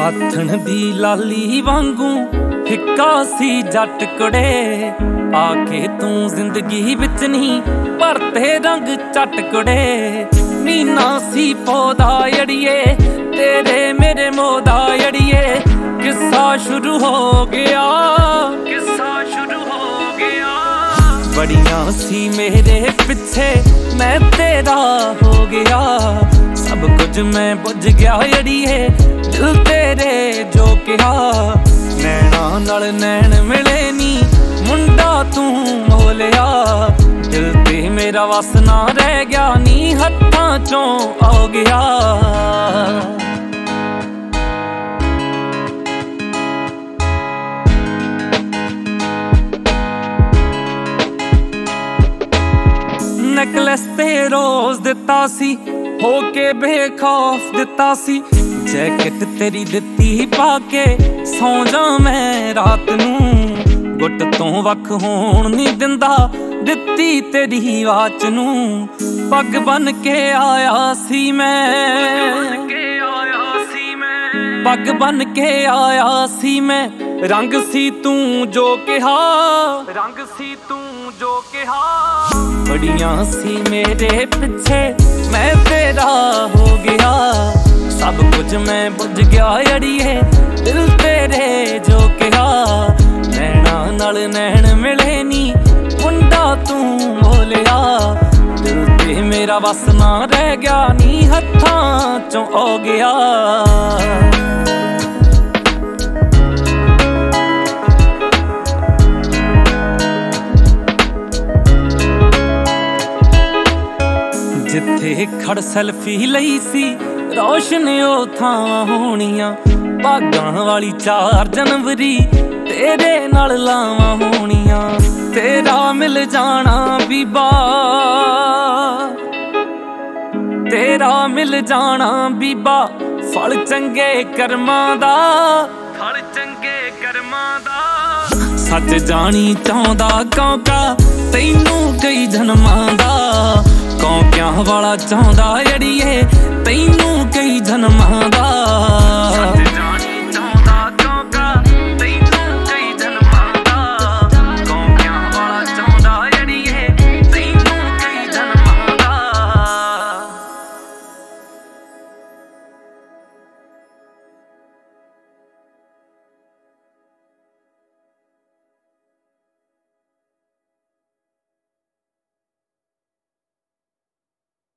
ਆਥਣ ਦੀ ਲਾਲੀ ਵਾਂਗੂ ਫਿੱਕਾ ਸੀ ਜੱਟ ਕੁੜੇ। ਆ ਕੇ ਤੂੰ ਜ਼ਿੰਦਗੀ ਵਿੱਚ ਨਹੀਂ ਭਰਤੇ ਰੰਗ ਚੱਟ ਕੁੜੇ। ਮੀਨਾ ਸੀ ਪੌਦਾ ਅੜੀਏ ਤੇਰੇ ਮੇਰੇ ਮੋਹ ਦਾ ਅੜੀਏ। ਕਿੱਸਾ ਸ਼ੁਰੂ ਹੋ ਗਿਆ, ਕਿੱਸਾ ਸ਼ੁਰੂ ਹੋ ਗਿਆ। ਬੜੀਆਂ ਸੀ ਮੇਰੇ ਪਿੱਛੇ ਮੈਂ ਤੇਰਾ ਹੋ ਗਿਆ। ਸਭ ਕੁਝ ਮੈਂ ਬੁੱਝ ਗਿਆ ਅੜੀਏ ਦਿਲ ਤੇਰੇ ਜੋ ਕਿਹਾ। ਨੈਣਾ ਨਾਲ ਨੈਣ ਮਿਲੇ ਨੀ ਮੁੰਡਾ ਤੂੰ ਮੋਲਿਆ। ਦਿਲ ਤੇ ਮੇਰਾ ਵਸ ਨਾ ਰਹਿ ਗਿਆ ਨੀ ਹੱਥਾਂ ਚੋਂ ਆ ਗਿਆ। ਨੈਕਲੈਸ ਤੇ ਰੋਜ਼ ਦਿੱਤਾ ਸੀ ਹੋ ਕੇ ਬੇਖੌਫ ਦਿੱਤਾ ਸੀ। ਜੈਕਟ ਤੇਰੀ ਦਿੱਤੀ ਪਾ ਕੇ ਸੌਂ ਜਾ ਮੈਂ ਰਾਤ ਨੂੰ। ਗੁੱਟ ਤੋਂ ਵੱਖ ਹੋਣ ਨਹੀਂ ਦਿੰਦਾ ਦਿੱਤੀ ਤੇਰੀ ਵਾਚ ਨੂੰ। ਪੱਗ ਬਨ ਕੇ ਆਇਆ ਸੀ ਮੈਂ, ਪੱਗ ਬਨ ਕੇ ਆਇਆ ਸੀ ਮੈਂ। ਰੰਗ ਸੀ ਤੂੰ ਜੋ ਕਿਹਾ, ਰੰਗ ਸੀ ਤੂੰ ਜੋ ਕਿਹਾ। ਬੜੀਆਂ ਸੀ ਮੇਰੇ ਪਿੱਛੇ ਮੈਂ ਤੇਰਾ ਹੋ ਗਿਆ। ਸਭ ਕੁਝ ਮੈਂ ਬੁੱਝ ਗਿਆ ਅੜੀਏ ਦਿਲ ਤੇਰੇ ਜੋ ਕਿਹਾ। ਨੈਣਾ ਨਾਲ ਨੈਣ ਮਿਲੇ ਨੀ ਮੁੰਡਾ ਤੂੰ ਮੋਲਿਆ। ਦਿਲ ਤੇ ਮੇਰਾ ਵਸ ਨਾ ਰਹਿ ਗਿਆ ਨੀ ਹੱਥਾਂ ਚੋਂ ਆ ਗਿਆ। ਜਿੱਥੇ ਖੜ ਸੈਲਫੀ ਲਈ ਸੀ ਰੌਸ਼ਨ ਉਹ ਥਾਂ ਹੋਣੀਆਂ। ਭਾਗਾਂ ਵਾਲੀ 4 ਜਨਵਰੀ ਤੇਰੇ ਨਾਲ ਲਾਵਾਂ ਹੋਣੀਆਂ। ਤੇਰਾ ਮਿਲ ਜਾਣਾ ਬੀਬਾ, ਤੇਰਾ ਮਿਲ ਜਾਣਾ ਬੀਬਾ। ਫਲ ਚੰਗੇ ਕਰਮਾਂ ਦਾ, ਫਲ ਚੰਗੇ ਕਰਮਾਂ ਦਾ। ਸੱਚ ਜਾਣੀ ਚਾਹੁੰਦਾ ਕੌਂਕਾ ਤੈਨੂੰ ਕਈ ਜਨਮਾਂ ਦਾ। ਕੌਂਕਿਆਂ ਵਾਲਾ ਚਾਹੁੰਦਾ ਅੜੀਏ ਤੈਨੂੰ ਕਈ ਜਨਮਾਂ ਦਾ।